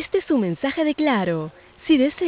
Este es un mensaje de Claro. Si desea